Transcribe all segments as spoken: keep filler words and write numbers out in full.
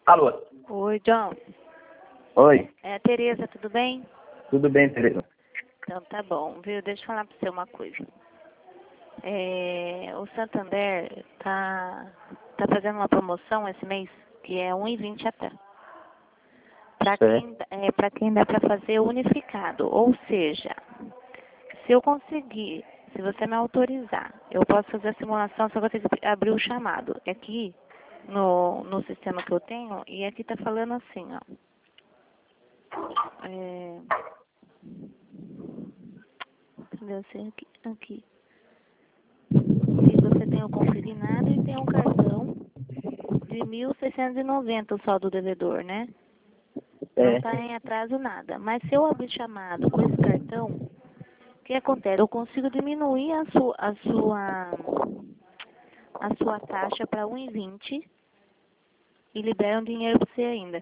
Alô? Oi, John. Oi, É a Tereza, tudo bem? tudo bem, Tereza? Então tá bom, viu? Deixa eu falar pra você uma coisa. É, o Santander tá, tá fazendo uma promoção esse mês, que é um e vinte até. Pra quem, é, pra quem dá pra fazer unificado, ou seja, se eu conseguir, se você me autorizar, eu posso fazer a simulação, só que eu tenho que abrir o chamado. Aqui, no, no sistema que eu tenho, e aqui tá falando assim, ó. É, cadê você? Aqui, aqui. E você tem o consignado e tem um cartão de mil seiscentos e noventa o saldo devedor, né? Não É, está em atraso nada. Mas se eu abrir chamado com esse cartão, o que acontece? Eu consigo diminuir a sua, a sua, a sua taxa para um e vinte e liberam dinheiro para você ainda.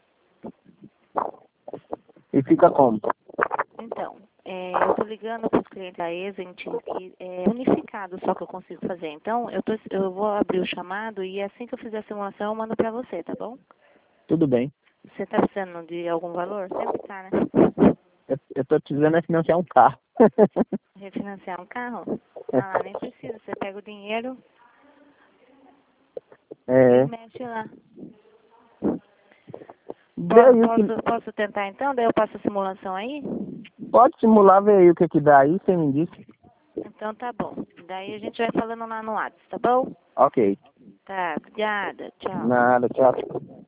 e fica como? Então, é, eu estou ligando para os clientes da Exent, que é unificado só que eu consigo fazer. Então, eu, tô, eu vou abrir o chamado e assim que eu fizer a simulação eu mando para você, tá bom? Tudo bem. Você está precisando de algum valor? Sempre tá, né? Eu, eu tô precisando é financiar um carro. Refinanciar um carro? Ah, nem precisa. Você pega o dinheiro e É, mexe lá. vê Po- aí o que... Posso, posso tentar então? Daí eu passo a simulação aí? Pode simular, ver aí o que que dá aí, você me disse. Então tá bom. Daí a gente vai falando lá no WhatsApp, tá bom? Ok. Tá, obrigada. Tchau. Nada, tchau.